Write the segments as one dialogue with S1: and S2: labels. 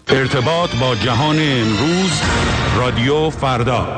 S1: ارتباط با جهان امروز، رادیو فردا.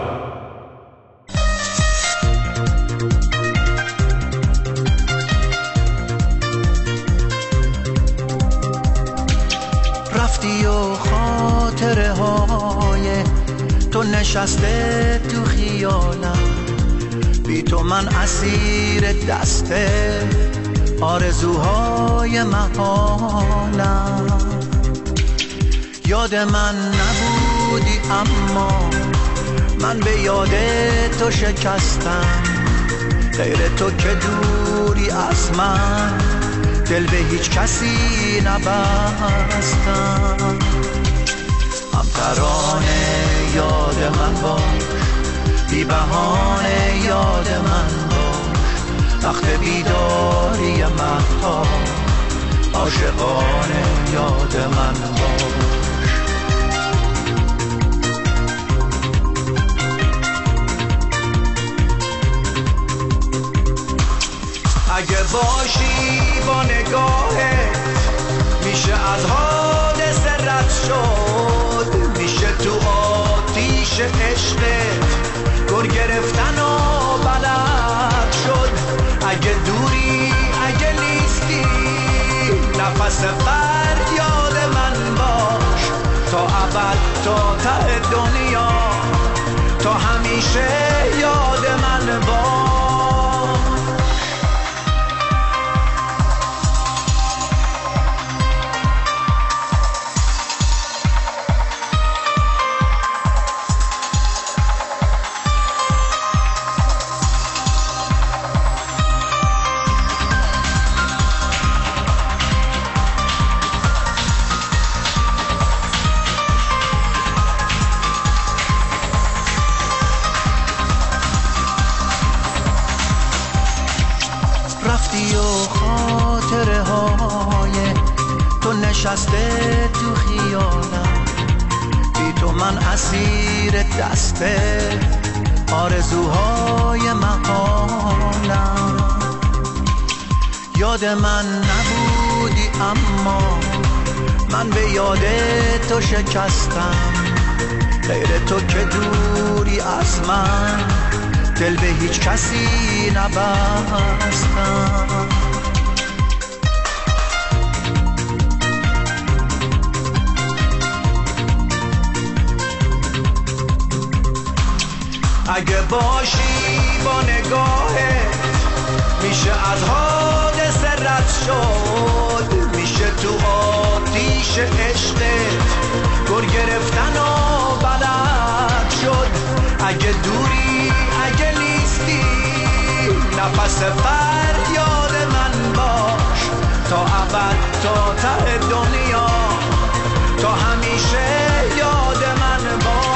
S2: رفتی و خاطره های تو نشسته تو خیالم، بی تو من اسیر دسته آرزوهای محالم. یاد من نبودی اما من به یاد تو شکستم، غیر تو که دوری از من دل به هیچ کسی نبستم. هم ترانه یاد من باش، بی بهانه یاد من باش، وقت بیداری مهتاب عاشقانه یاد من باش. اگه باشی با نگاهت میشه از حادثه رد شد، میشه تو آتیش عشقت گر گرفتن و بلد شد. اگه دوری اگه نیستی نفس فریاد من باش، تا ابد تا ته دنیا تا همیشه یاد من باش. نشسته تو خیالم، بی تو من اسیر دسته آرزوهای محالم. یاد من نبودی اما من به یاد تو شکستم، غیر تو که دوری از من دل به هیچ کسی نبستم. اگه باشی با نگاهت میشه از حادثه رد شد، میشه تو آتیش عشقت گر گرفتن و بلد شد. اگه دوری اگه نیستی نفس فریاد من باش، تا ابد تا ته دنیا تا همیشه یاد من باش.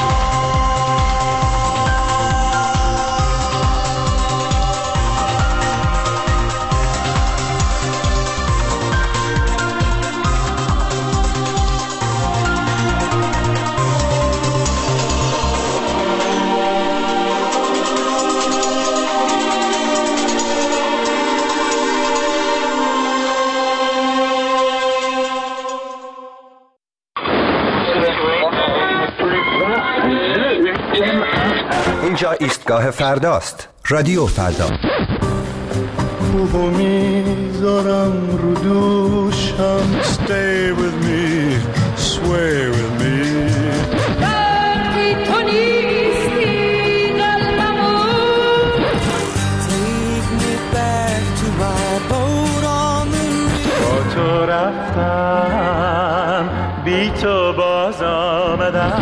S3: اینجا ایستگاه فرداست، رادیو فردا.
S4: خوبو میذارم رو دوشم Stay with me, sway with me.
S5: وقتی تو نیستی قلبمو
S6: Take me back to my boat on the river.
S4: با تو رفتم بی تو باز آمدم.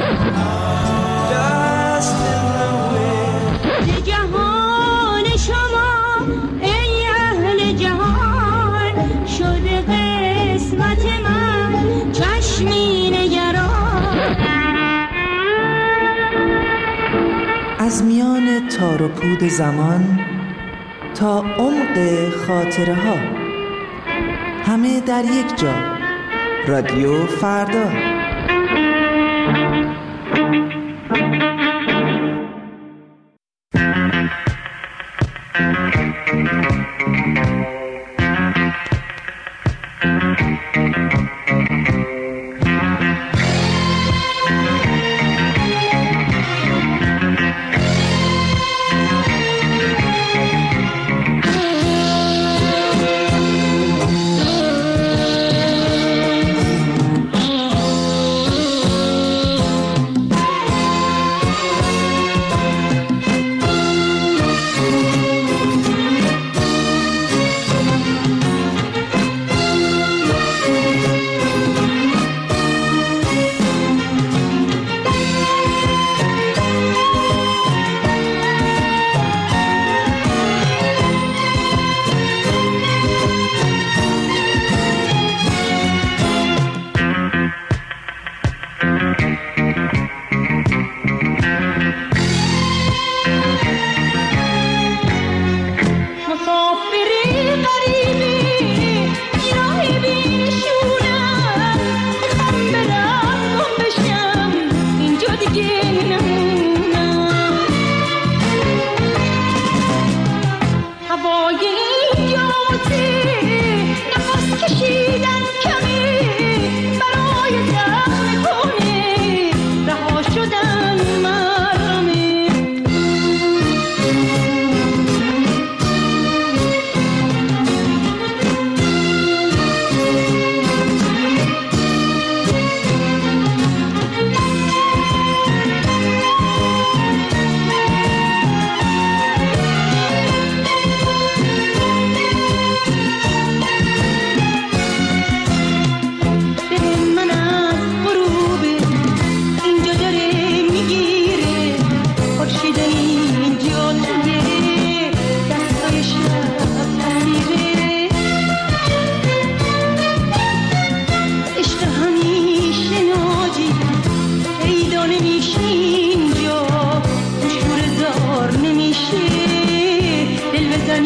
S6: از میان تار و پود زمان تا عمق خاطره ها، همه در یک جا. رادیو فردا.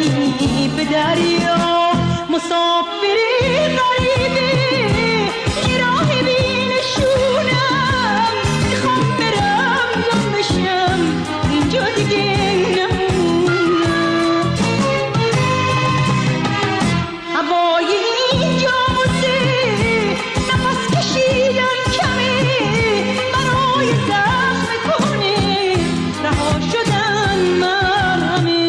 S5: کنی به دریا مسافری غریبی یه راه بینشونم میخوام برم گم بشم اینجا دیگه نمونم هوای اینجا واسه نفس کشیدن کمه برای زخم کنه رها شدن مرهمه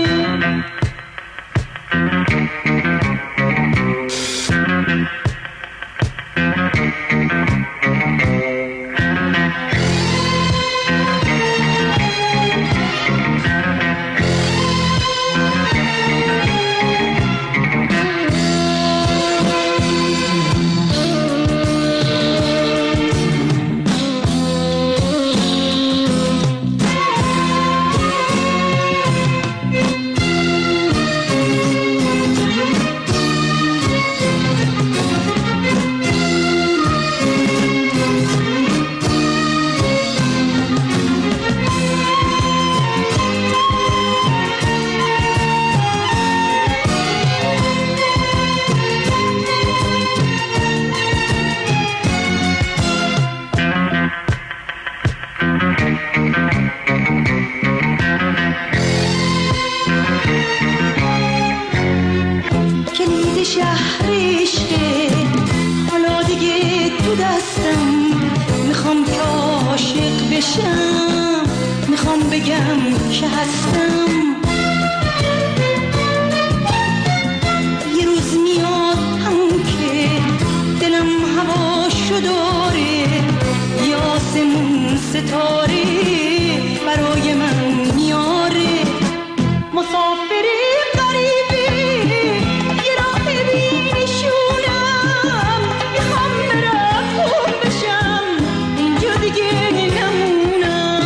S5: کلید شهر عشقه حالا دیگه تو دستم میخوام که عاشق بشم میخوام بگم که هستم یه روز میاد همون که دلم هواشو داره یه آسمون ستاره برای من میاره مسافری غریبی یه راه بینشونم میخوام برم گم بشم اینجا دیگه نمونم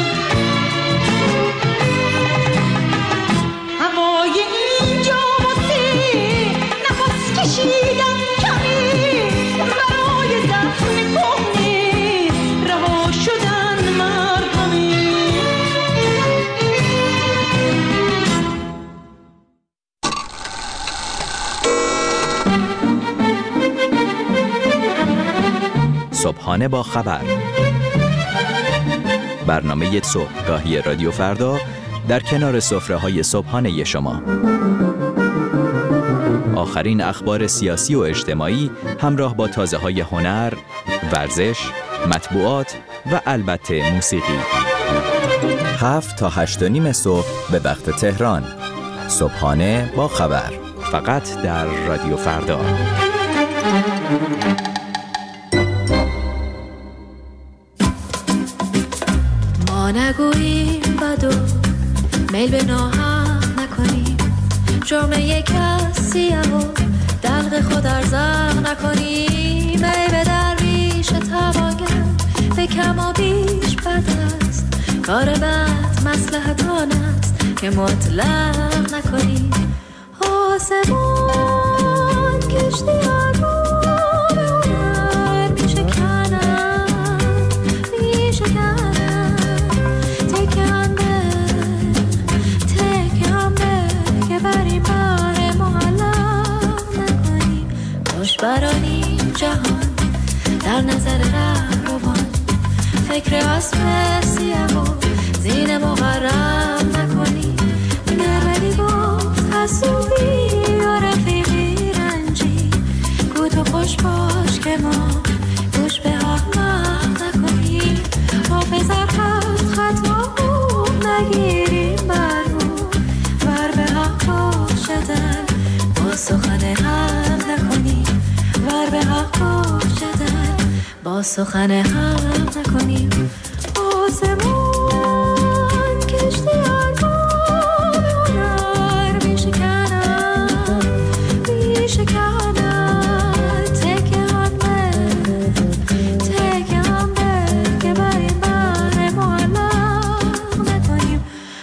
S5: هوای اینجا واسه نفس کشیدن کمه برای زخم کهنه رها شدن مرهمه
S7: صبحانه با خبر، برنامه صبحگاهی رادیو فردا در کنار سفره‌های صبحانه شما. آخرین اخبار سیاسی و اجتماعی همراه با تازه‌های هنر، ورزش، مطبوعات و البته موسیقی. 7 تا 8:30 صبح به وقت تهران. صبحانه با خبر، فقط در رادیو فردا.
S8: ما نگوییم بدو میل به ناحق نکنیم جرمه کسی و دلق خود ارزاق نکنیم ای به درویش توانگر به کم و بیش بد است کار بد مصلحت آن است که مطلق نکنیم آسمان کشتی برانیم جهان در نظر رهروان فکر اسب سیه و زین مغرب نکنی گردی گفت حسوبی و رفیقی رنجی گو تو خوش باش که ما گوش به احمق نکنی حافظ خط خطا نگیریم برمون ور به حق باشدن با سخن حق نکنی ور به حق باشدن با سخن حق نکنیم آسمان کشتی ارباب هنر میشکنم تکه هم به که بر این بر معلق نکنیم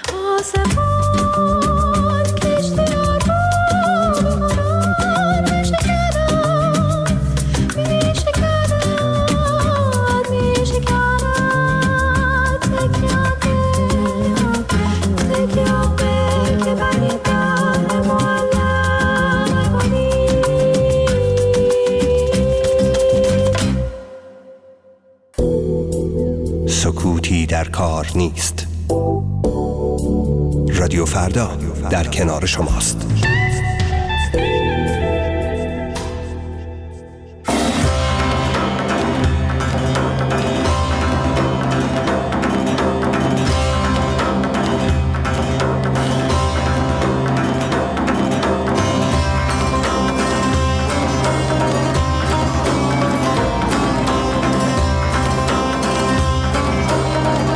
S8: آسمان کشتی ارباب هنر میشکنم تکه
S3: سکوتی در کار نیست. رادیو فردا در کنار شماست.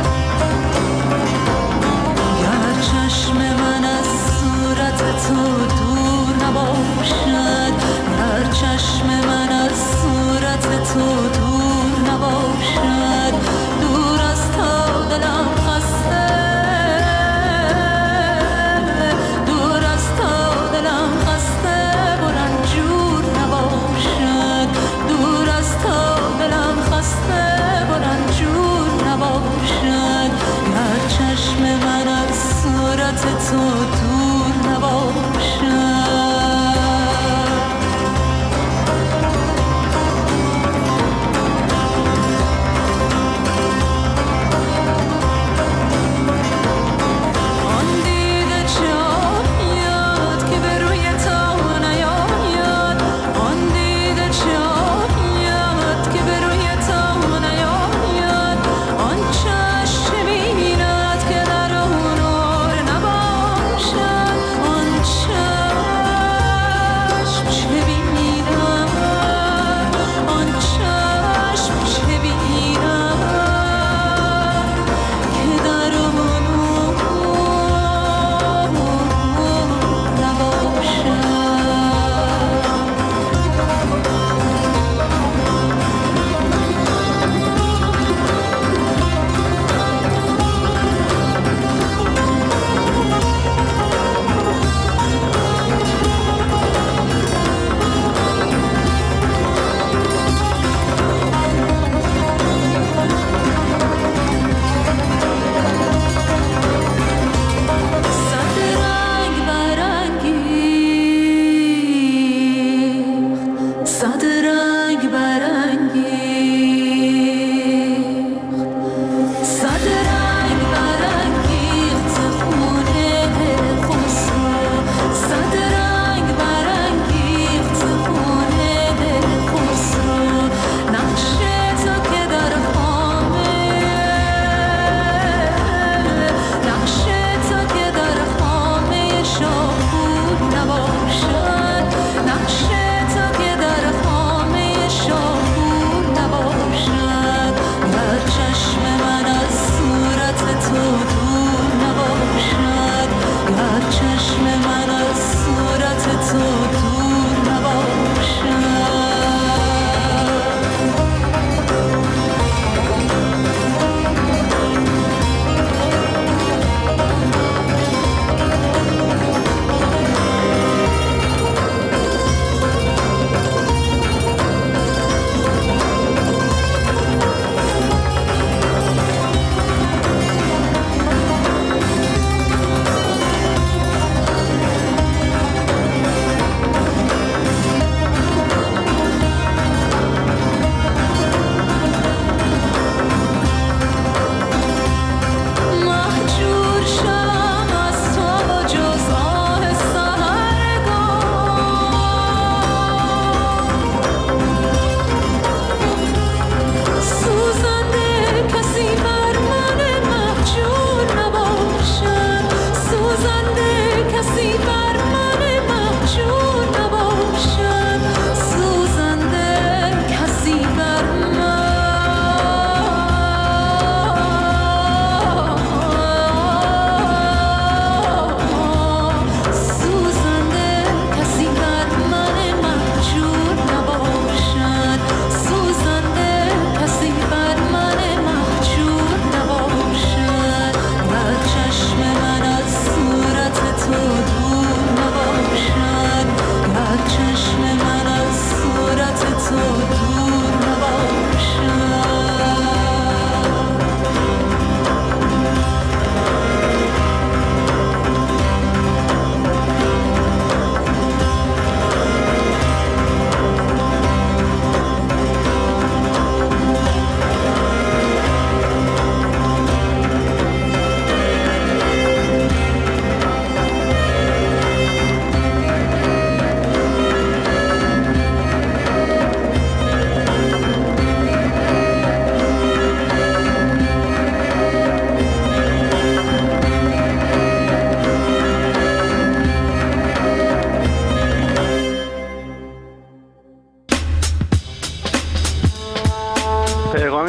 S5: چشم من از صورت تو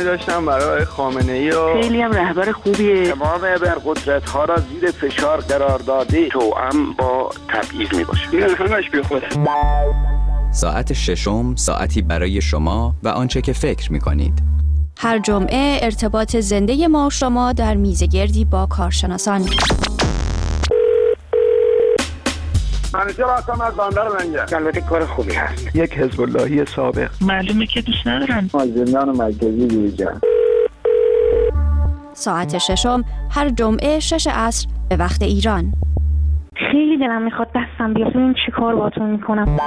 S9: داشتم برای خامنه‌ای و
S10: خیلی هم رهبر خوبیه.
S11: تمام ابرقدرت‌ها را زیر فشار قرار داده، توأم با تبعیض میباشه.
S9: این همش بی خوده.
S7: ساعت ششم ساعتی برای شما و آنچه که فکر می‌کنید.
S12: هر جمعه ارتباط زنده ما و شما در میزگردی با کارشناسان.
S11: منیجر هستم از بندر منجر. البته کار خوبی هست.
S9: یک حزب اللهی سابق.
S10: معلومه که دوست ندارن.
S11: زندان مرکزی دیجان.
S12: ساعت ششم هر جمعه 6 عصر به وقت ایران.
S10: خیلی دلم میخواد دستم بیاد ببینم چی کار باهاتون میکنم.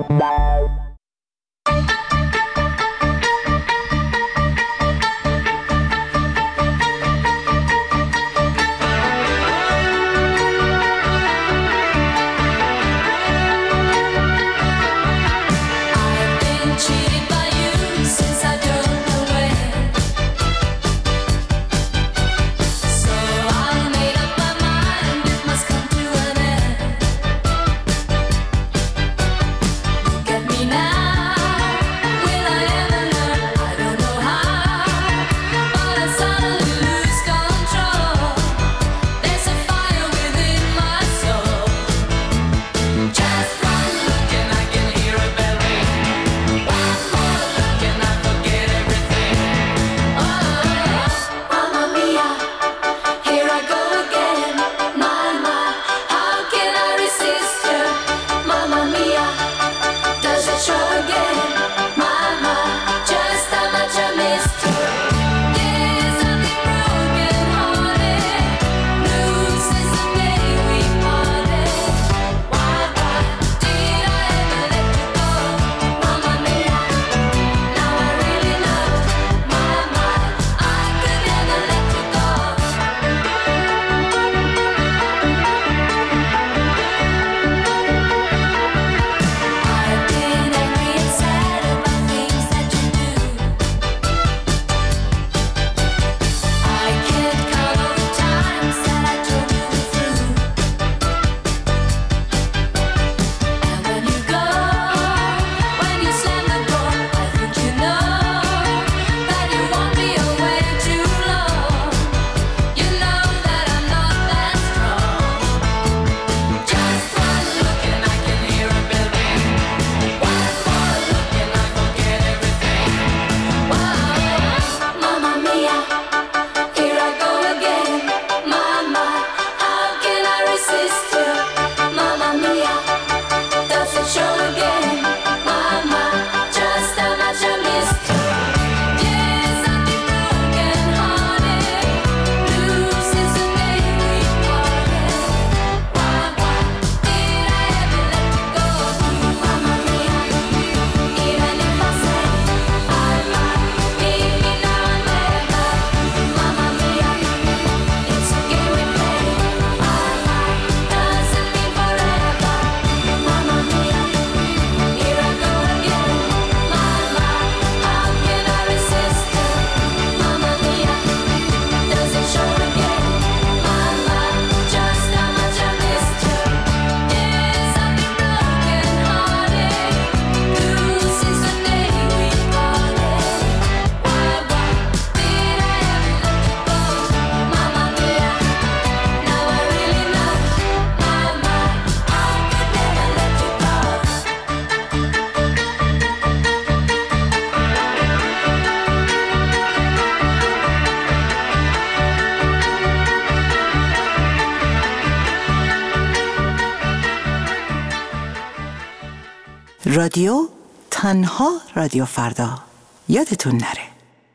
S6: رادیو تنها رادیو فردا، یادتون نره.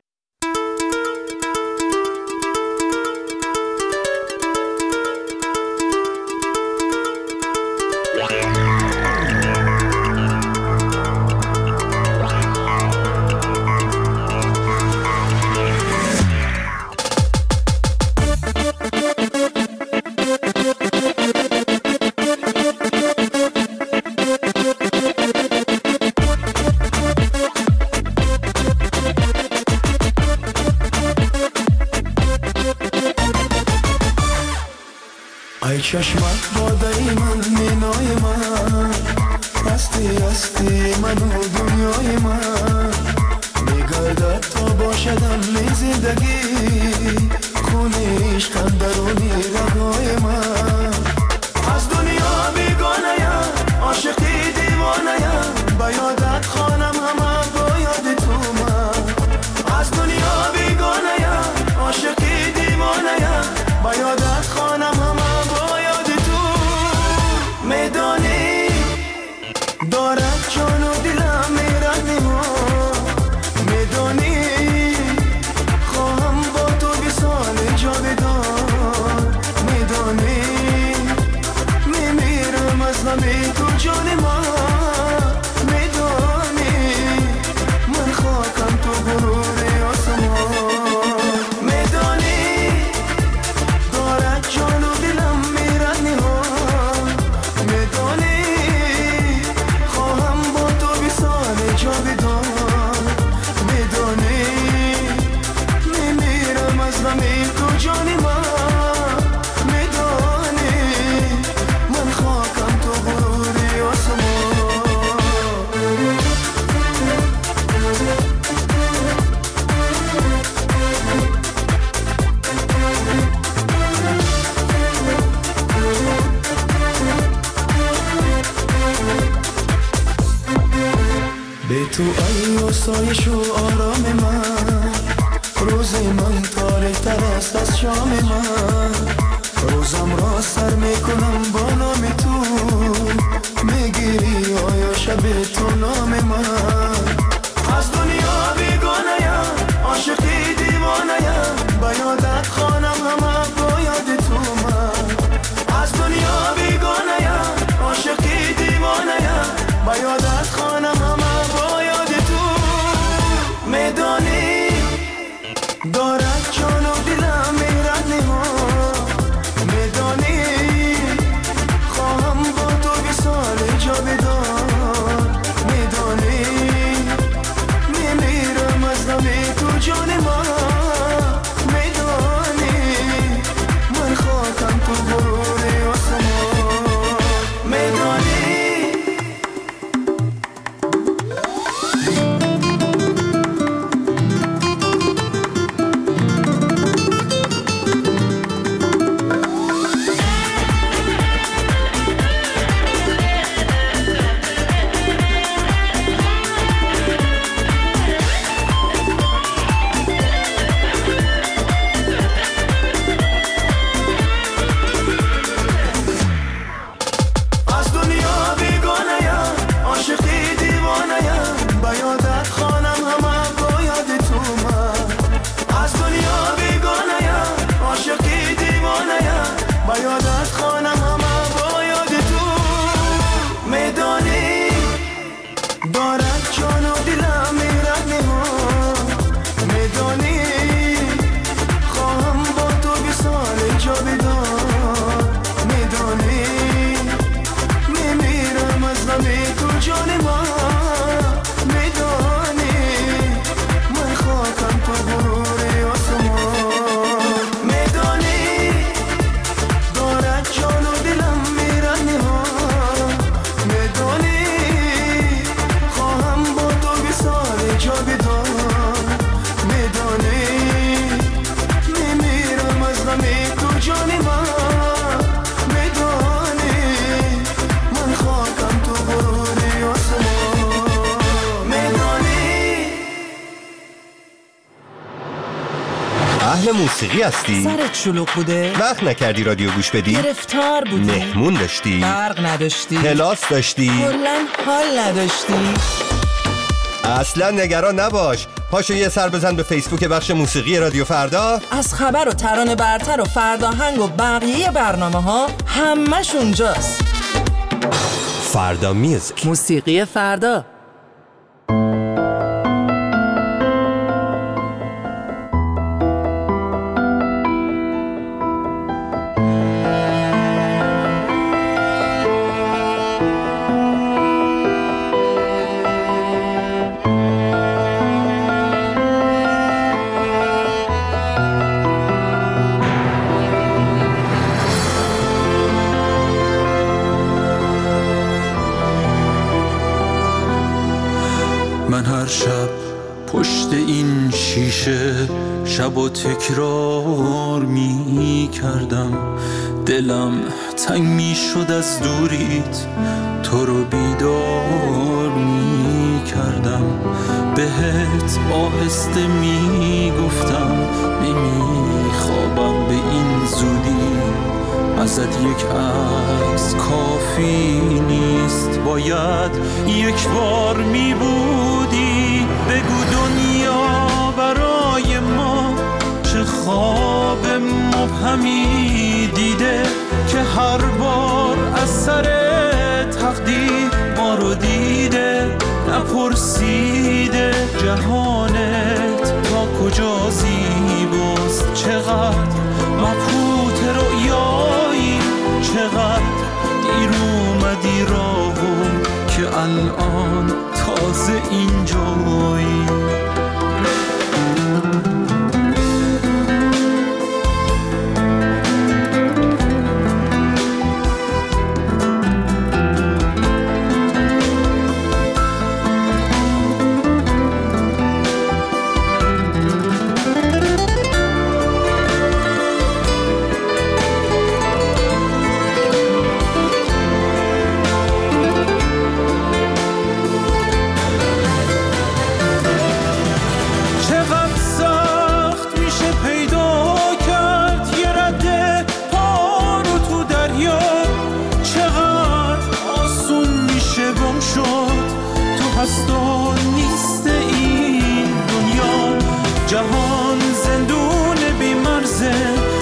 S13: ای چشمت باده من مینای من هستی هستی منو دنیای من میگم گردد تا باشدم می زندگی خونه عشقم درونی رگای من از دنیا بیگانه‌ام عاشقی دیوانه‌ام با یادت خانم همه با یاد تو من از دنیا بیگانه‌ام عاشقی دیوانه‌ام با یادت خانم همه با یاد تو میدانی دارد جان و دلم میرنی ها میدانی خواهم با تو بسال جاودان میدانی میمیرم از غم تو جان من میدانی من خاکم تو غرور آسمان میدانی دارد جان و دلم میرنی ها میدانی خواهم با تو بسال جاودان میدانی میمیرم از غم تو جان من میدانی من خاکم تو غرور آسمان به تو ای آسایش و آرام من روز من تاریک‌تر است از شام من روزم را سر میکنم با نام تو میگیری آیا شب تو نام من از دنیا بیگانه‌ام عاشقی دیوانه‌ام با یادت خانم همه با یاد تو من از دنیا بیگانه‌ام عاشقی دیوانه‌ام با یادت خانم همه با یاد تو میدانی دارد جان و دلم میرنی ها میدانی خواهم با تو بسال جاودان میدانی میمیرم از غم تو جان من میدانی من خاکم تو غرور آسمان میدانی
S3: اهل موسیقی هستی؟
S6: سرت شلوغ بوده؟
S3: وقت نکردی رادیو گوش بدی؟
S6: گرفتار بودی؟
S3: مهمون داشتی؟
S6: برق نداشتی؟
S3: کلاس داشتی؟
S6: کلاً حال نداشتی؟
S3: اصلا نگران نباش، پاشو یه سر بزن به فیسبوک بخش موسیقی رادیو فردا.
S6: از خبر و ترانه برتر و فرداهنگ و بقیه برنامه ها همش اونجاست.
S3: فردا میوزیک،
S6: موسیقی فردا.
S14: پشت این شیشه شب و تکرار می کردم، دلم تنگ می شد از دوریت، تو رو بیدار می کردم، بهت آهسته می گفتم نمی خوابم به این زودی، ازت یک عکس کافی نیست، باید یک بار می بودی، بگو دنیا برای ما چه خواب مبهمی دیده که هر بار از سر تقدیر ما رو دیده، نپرسیده جهانت تا کجا زیباست، چقدر مبهوت رؤیایی، چقدر دیر اومدی راهو که الان تازه اینجایی. جهان زندون بی‌مرزه،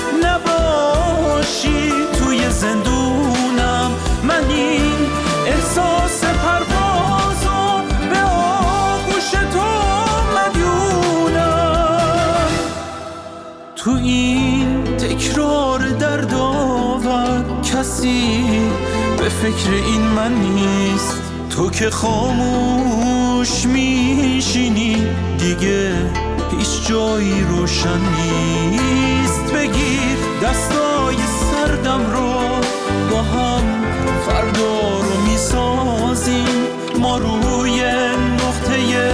S14: نباشی توی زندونم، من این احساس پروازو به آغوش تو مدیونم، تو این تکرار دردآور کسی به فکر این من نیست، تو که خاموش میشینی دیگه هیچ جایی روشن نیست، بگیر دستای سردم رو با هم فردا رو میسازیم، ما روی نقطه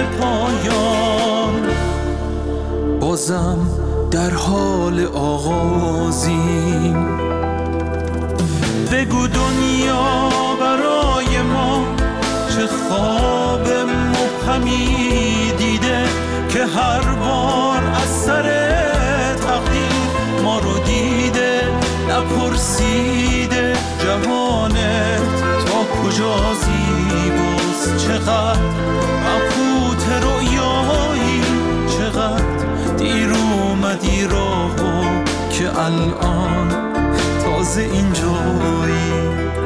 S14: پایان بازم در حال آغازیم، بگو دنیا برای ما چه خواب مبهمی دیده که هر بار از سر تقدیر ما رو دیده، نپرسیده جهانت تا کجا زیباست، چقدر مبهوت رؤیایی، چقدر دیر اومدی راهو که الان تازه اینجایی.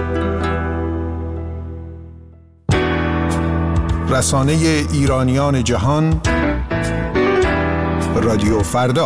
S15: رسانه ایرانیان جهان، رادیو فردا.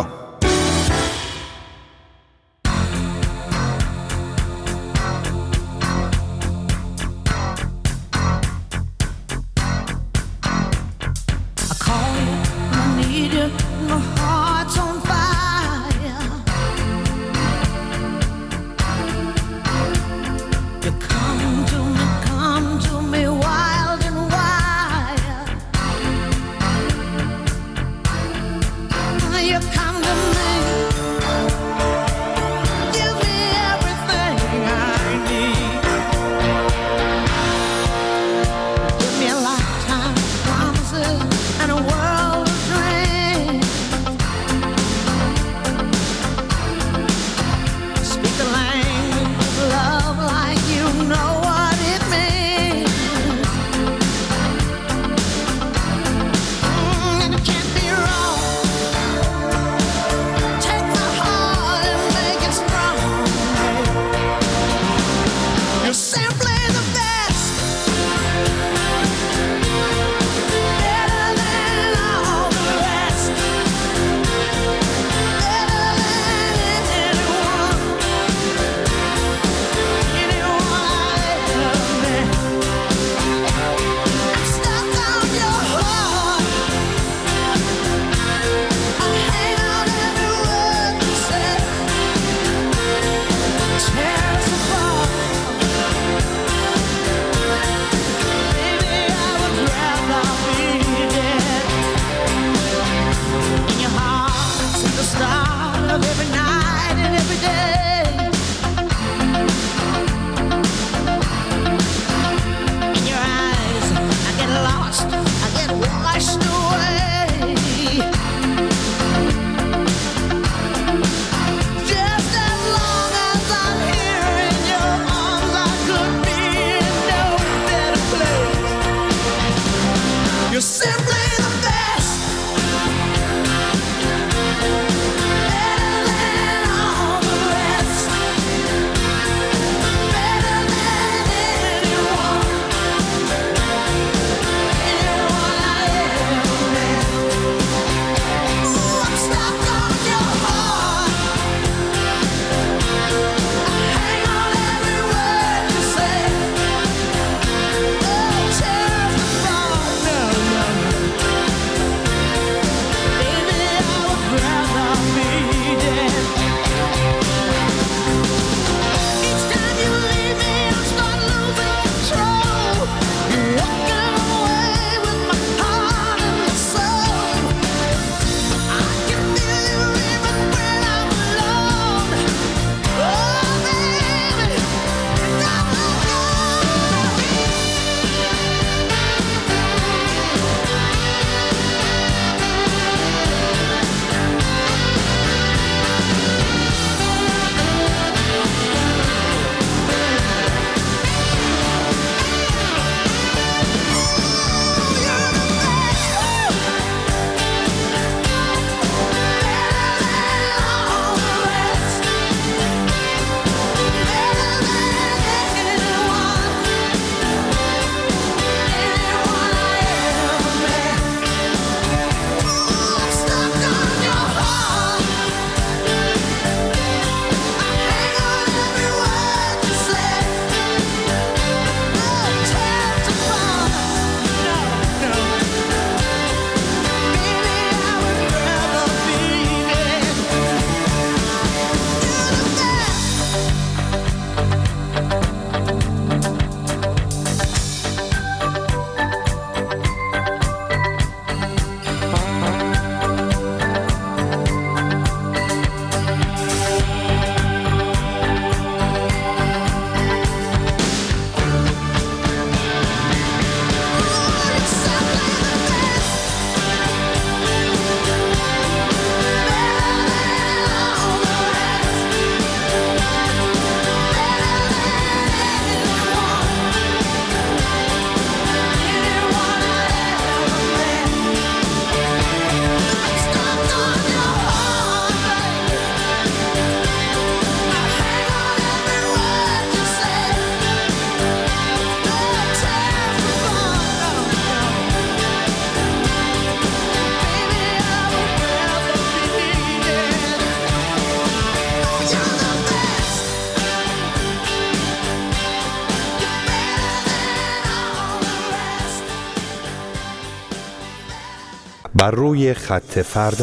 S3: بر روی خط فردا.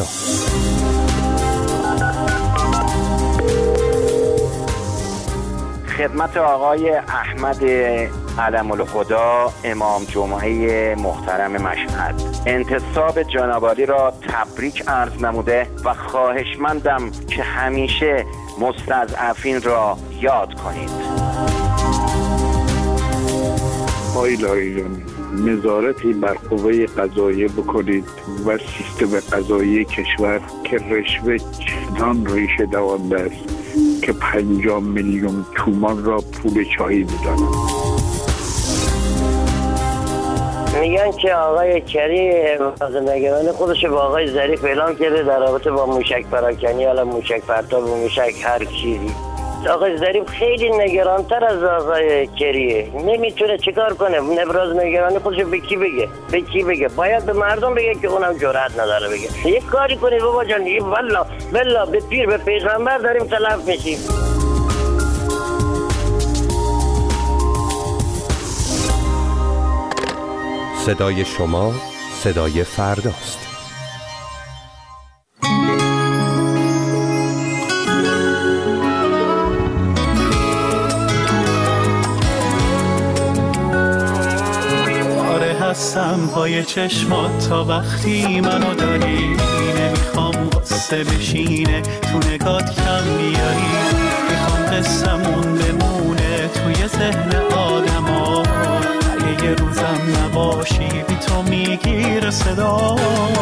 S11: خدمت آقای احمد علم الهدا امام جمعه محترم مشهد، انتصاب جنابعالی را تبریک عرض نموده و خواهشمندم که همیشه مستضعفین را یاد کنید.
S9: آقای لایجان، نظارتی بر قوه قضاییه بکنید و سیستم قضایی کشور که رشوه چنان ریشه دوانده است که 50 میلیون تومان را پول چایی میدانند.
S16: میگن که آقای کری نگران خودش با آقای ظریف اعلام کرده در رابطه با موشک پراکنی، حالا موشک پرتاب و موشک هر چیزی. آقای ظریف خیلی نگرانتر از آقای کریه، نمیتونه چیکار کنه. ابراز نگرانی خودش به کی بگه؟ به کی بگه؟ باید به مردم بگه که اونم جرأت نداره بگه. یک کاری کنید بابا جان، والله به پیر به پیغمبر داریم تلف میشیم.
S3: صدای شما صدای فرداست.
S14: هستم پای چشمات تا وقتی منو داری، نمیخوام قصه بشینه تو نگات کم بیاری، میخوام قصمون بمونه توی ذهن آدم ها، اگه یه روزم نباشی بی تو میگیره صدا،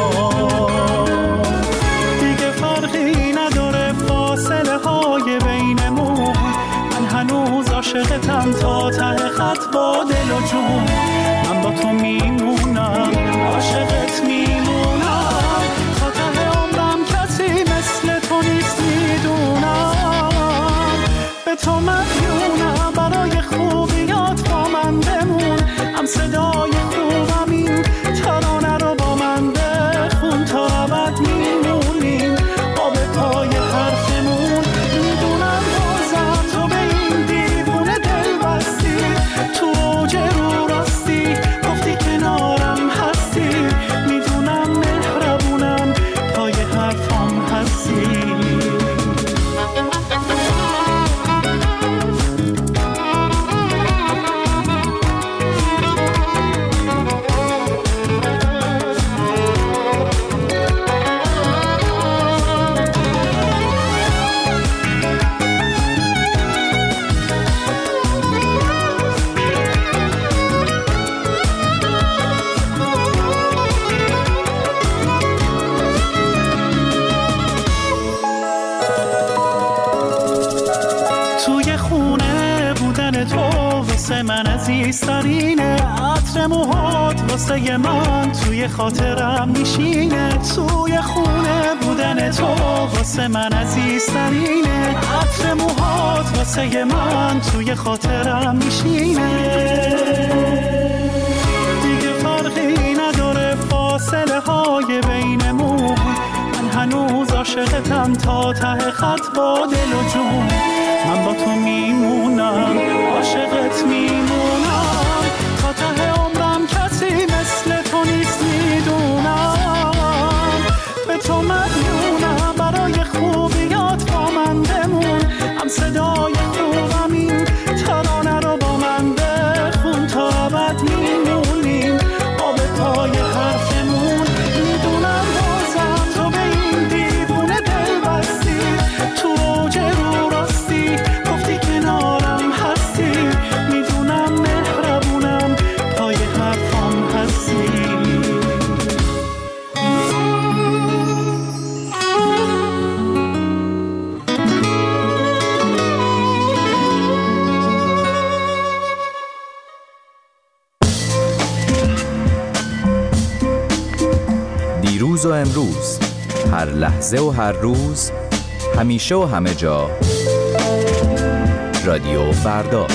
S14: دیگه فرقی نداره فاصله های بینمون، من هنوز عاشقتم تا ته خط با دل و جون، من با تو میمونم عاشقت میمونم، تا ته عمرم کسی مثل تو نیست میدونم، به تو مدیونم برای خوبیات با من بمون، هم صدای خوبم این ترانه رو با من بخون، تا ابد میمونیم آب پای حرفمون، میدونم بازم تو به این دیوونه دل بستی، تو اوج رو راستی گفتی کنارم هستی، میدونم مهربونم پای حرفم هستی. من عزیزترینه، عطر موهات واسه من توی خاطرم میشینه، توی خونه بودن تو واسه من عزیزترینه، عطر موهات واسه من توی خاطرم میشینه، دیگه فرقی نداره فاصله های بینمون، من هنوز عاشقتم تا ته خط با دل و جون، من با تو میمونم عاشقت میمونم، تا ته عمرم کسی مثل تو نیست میدونم، به تو مدیونم برای خوبیات با من بمون، هم صدای خوبم این ترانه رو با من بخون، تا ابد میمونیم آب پای حرفمون، میدونم بازم تو به این دیوونه دل بستی، تو اوج رو راستی گفتی کنارم هستی، میدونم مهربونم پای حرفم هستی.
S7: دیروز و امروز، هر لحظه و هر روز، همیشه و همه جا، رادیو فردا.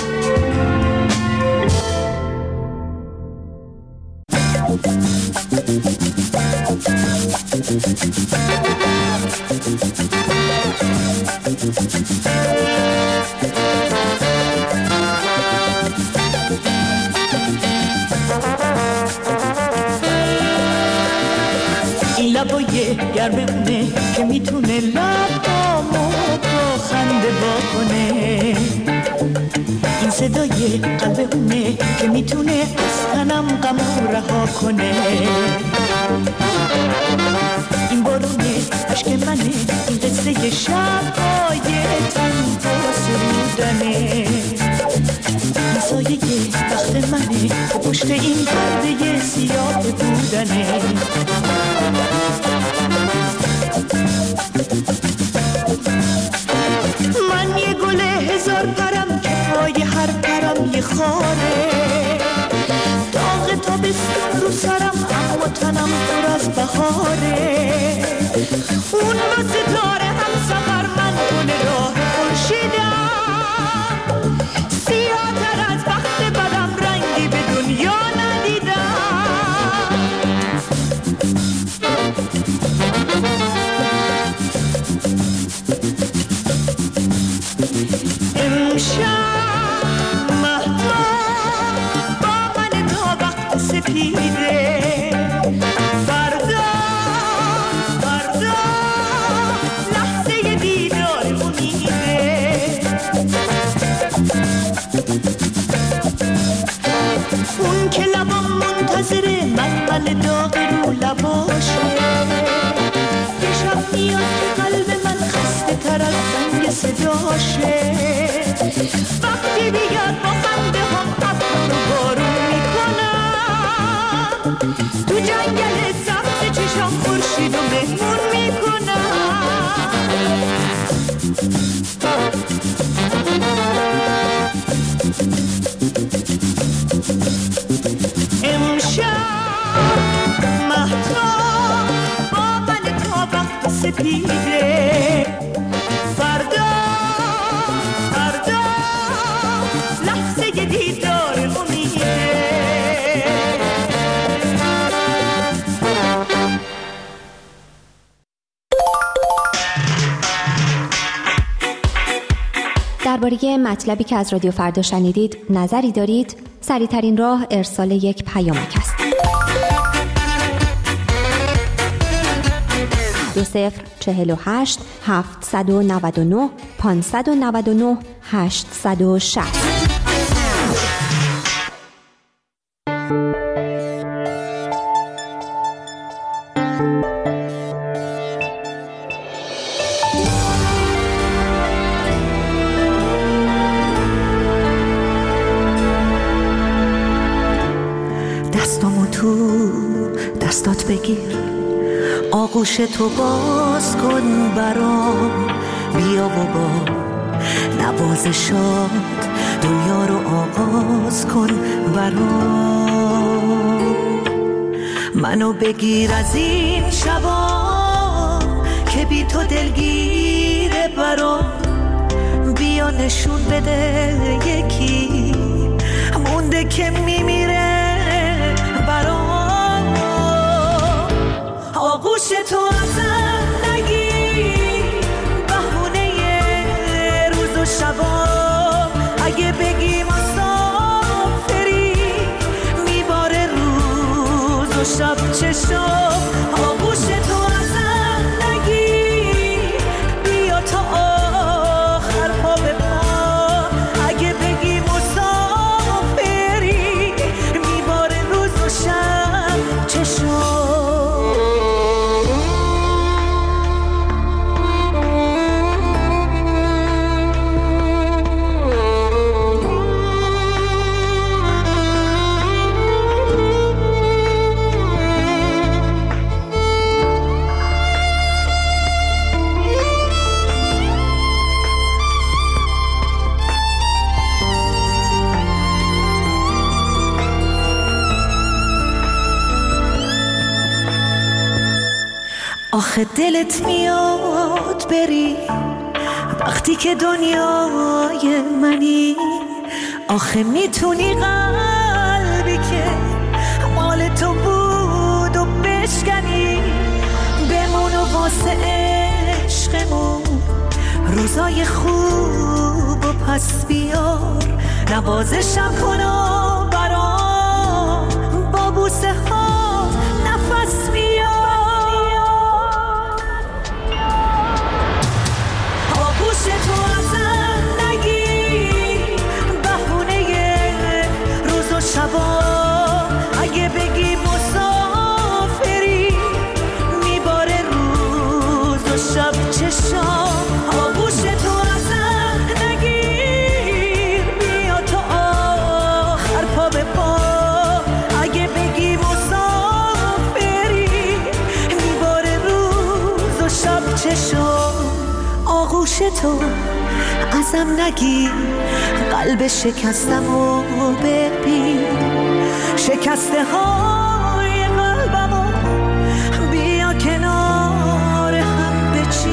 S5: گر بمونه که میتونه لبامو با خنده واکنه. این صدای قلب اونه که میتونه از تنم غمو رها کنه. این بارونه عشق منه، این قصه شب‌های تنها سرودنه. این سایه وقت منه و پشت این پرده سیاه بودنه. من یه گل هزار پرم که پای هر پرم یه خاره. داغ تابستون رو سرم اما تنم پر از بهاره. اون با ستاره هم سفر، من گل راه خورشیدم. سیاه‌تر از بخت بدم رنگی به دنیا ندیدم. امشب مهتاب با من تا وقت سپیده. فردا لحظه دیدار امیده. اون که لبام منتظره من داغ رو لباشه. یه شب میاد که قلب من خسته تر از زنگ صداشه. وقتی بیاد با خنده هم ابر رو بارون میکنم. تو جنگل سبز چشام خورشید و مهمون میکنم. امشب مهتاب با من تا وقت سپیده. فردا لحظه دیدار امیده.
S17: درباره مطلبی که از رادیو فردا شنیدید نظری دارید؟ سریع‌ترین راه ارسال یک پیامک است. 2048 799 599 860.
S18: دستامو تو دستات بگیر، آغوش تو باز کن برام. بیا و با نوازشات دنیا رو آغاز کن برام. منو بگیر از این شبا که بی تو دلگیره برام. بیا نشون بده یکی مونده که میمیره برام. آغوش تو ازم نگیر، بهونه روز و شبا. اگه بگی مسافری میباره روز و شب چشم. آغوش تو ازم نگیر، بیا تا آخر پا به پا. اگه بگی مسافری میباره روز و شب چشم. آخه دلت میاد بری وقتی که دنیای منی. آخه میتونی قلبی که مال تو بود و بشکنی. بمون و واسه عشقمون روزای خوب و پس بیار. نوازشم کن و برام با بوسه ها نفس بیار.
S5: آغوش تو ازم نگیر، قلب شکستم و ببین، شکسته های قلبم و بیا کنار هم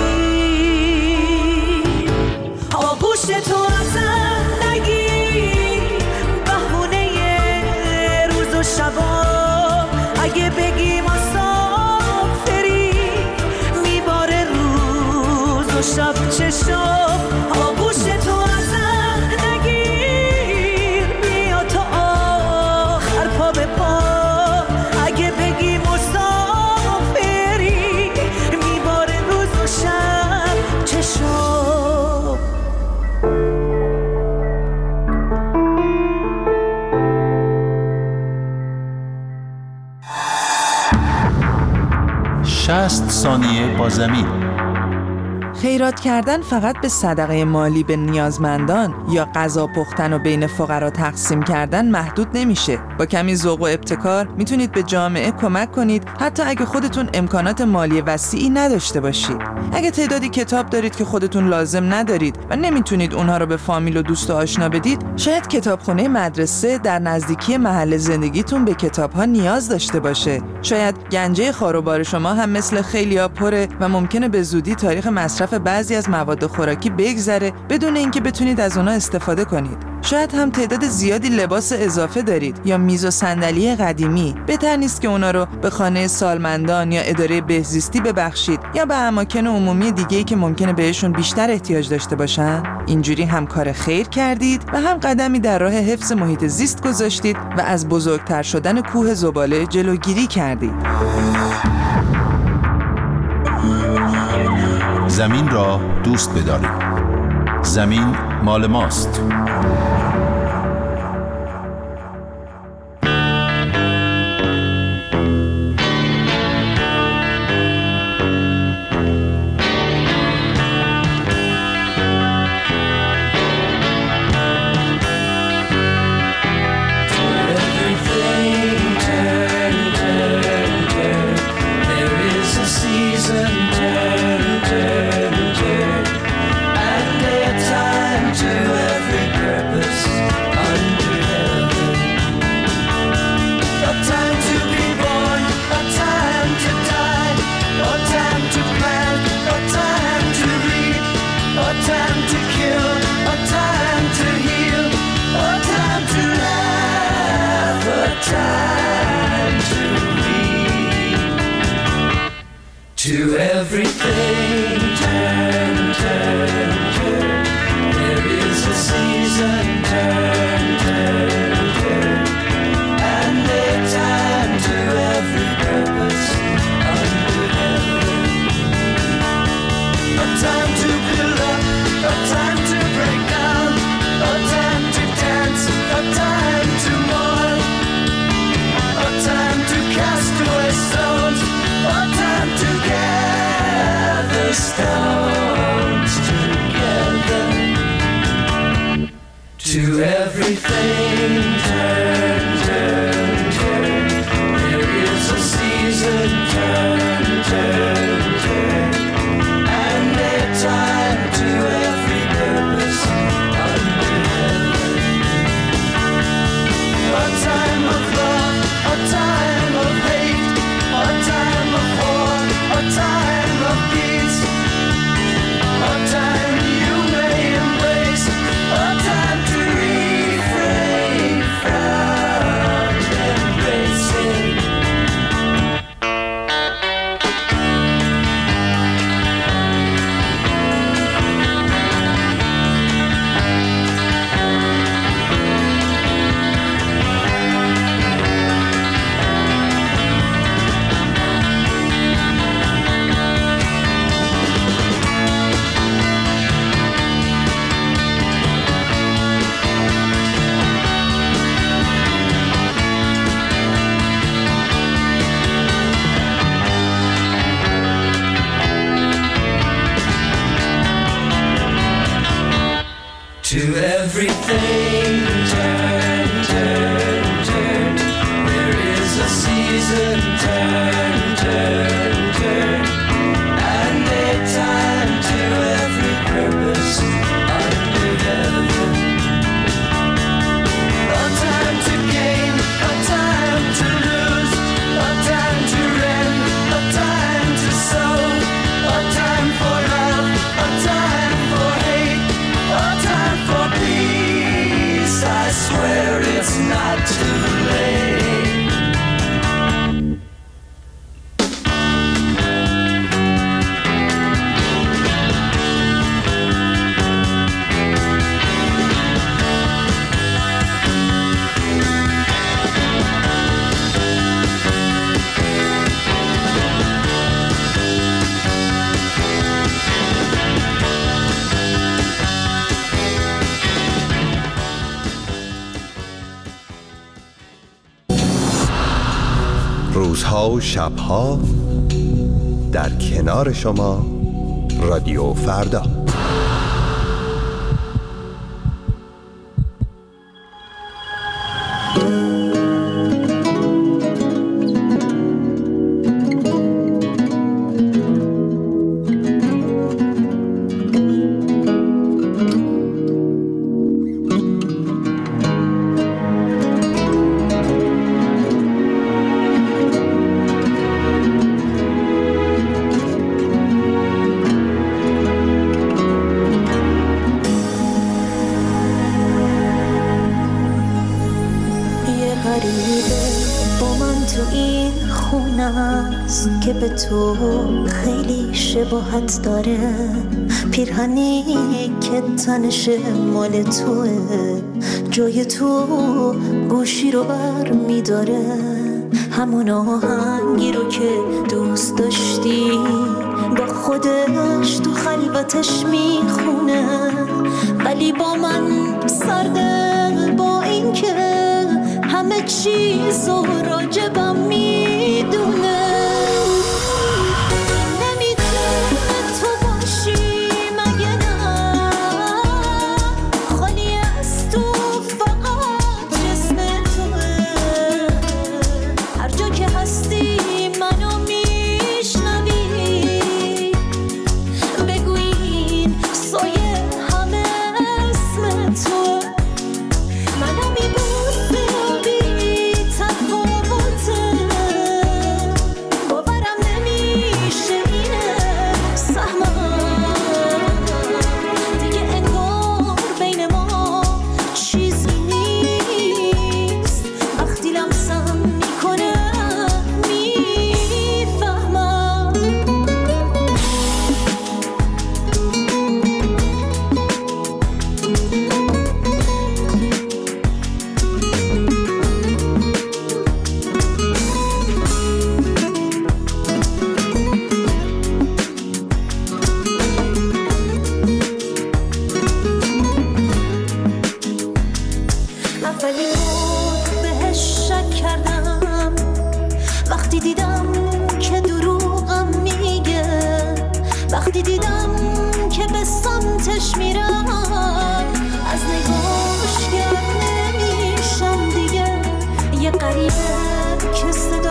S5: بچین. آغوش تو ازم نگیر، بهونه روز و شبا، اگه بگی مسافری میباره روز و شب چشم. آغوش تو ازم نگیر، بیا تا آخر پا به پا، اگه بگی مسافری میباره روز و شب چشم.
S19: شصت ثانیه با زمین.
S6: خیرات کردن فقط به صدقه مالی به نیازمندان یا غذا پختن و بین فقرا تقسیم کردن محدود نمیشه. با کمی ذوق و ابتکار میتونید به جامعه کمک کنید، حتی اگه خودتون امکانات مالی وسیعی نداشته باشید. اگه تعدادی کتاب دارید که خودتون لازم ندارید و نمیتونید اونها رو به فامیل و دوست و آشنا بدید، شاید کتابخونه مدرسه در نزدیکی محل زندگیتون به کتاب‌ها نیاز داشته باشه. شاید گنجه خاروبار شما هم مثل خیلیا پره و ممکنه به زودی تاریخ مصرف بعضی از مواد خوراکی بگذره بدون اینکه بتونید از اونها استفاده کنید. شاید هم تعداد زیادی لباس اضافه دارید یا میز و صندلی قدیمی. بهتر نیست که اونا رو به خانه سالمندان یا اداره بهزیستی ببخشید یا به اماکن عمومی دیگه‌ای که ممکنه بهشون بیشتر احتیاج داشته باشن؟ اینجوری هم کار خیر کردید و هم قدمی در راه حفظ محیط زیست گذاشتید و از بزرگتر شدن کوه زباله جلوگیری کردید.
S19: زمین را دوست بدارید. زمین مال ماست.
S13: To everything, turn, turn, turn. There is a season, turn, turn, turn. And a time to every purpose under heaven. A time to build up, a time to break down, a time to dance, a time to mourn, a time to cast away stones, a time to gather stones together. To everything, turn, turn, turn. There is a season, turn, turn, turn. And a time to every purpose under heaven. A time of love, a time of hate, a time of war, a time of peace, a time you may embrace, a time to refrain from embracing. To everything, turn, turn, turn. There is a season, turn, turn, turn. And a time to every
S3: روزها و شبها در کنار شما رادیو فردا.
S5: که به تو خیلی شباهت داره، پیرهنی که تنش مال توه، جای تو گوشی رو بر میداره، همون آهنگی رو که دوست داشتی با خودش تو خلوتش میخونه، ولی با من سرده، با این که همه چیز رو راجبم میدونه.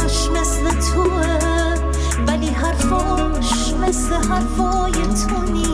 S5: مثل حرفای تو نیست.